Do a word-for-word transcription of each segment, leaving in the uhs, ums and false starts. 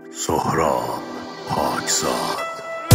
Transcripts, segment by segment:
سهراب پاکزاد.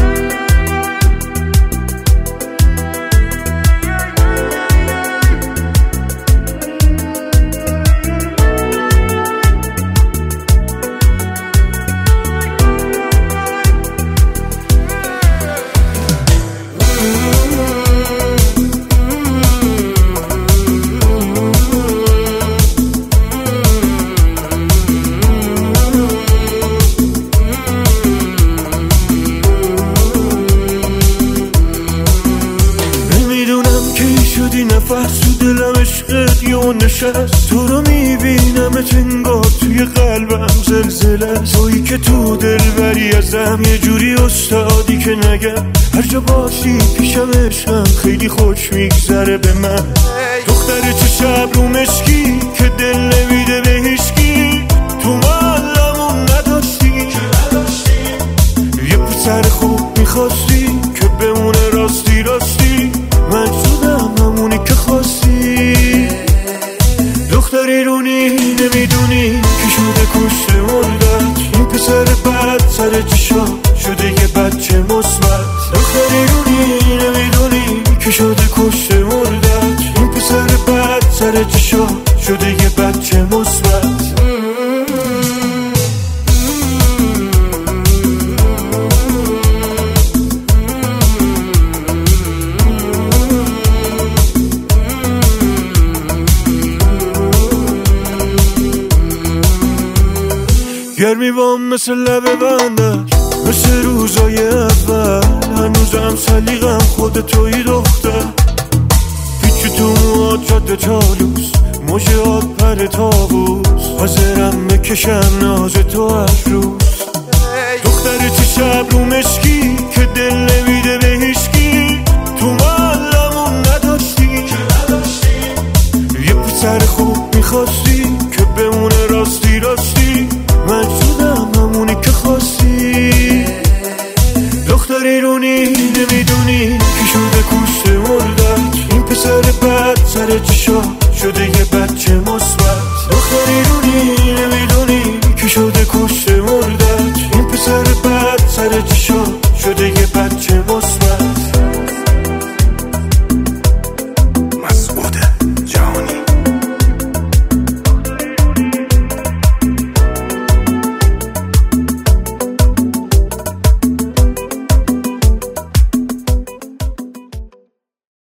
نفس تو دلم عشقت یه نشست، تو رو میبینم انگار توی قلبم زلزله، تویی که تو دل بری ازم یه جوری استادی که نگم هر جا باشی پیشم عشقم خیلی خوش میگذره به من. دختر تو شب رو مشکی که دل نمیده به هیچکی، تو محلمون نداشتی یه پسر خوب میخواستی که بمونه راستی راستی، من شدم همونی که خواستی. دختری رونی نمیدونی که شده کشته مردت، این پسر بد سر چشا شده یه بچه مثبت. دختری رونی نمیدونی که شده کشته مردت، این پسر بد سر چشا شده یه بچه مثبت. گرمی بام مثل لب بندش، مثل روزای اول، هنوزم سلیقم خود توی دختر. پیچی تو موهات جاده چالوس، موجهات پر تابوس، حاضرم بکشم ناز تو هر روز. دختر چه شب رو مشکی که دل نمیده به هیچکی، تو محلمون نداشتی یه پسر خوب میخواستی که بمونه راستی راستی، من شدم همونی که خواستی. دختری رونی نمیدونی که شده کشته مردت، این پسر بد سر چشا شده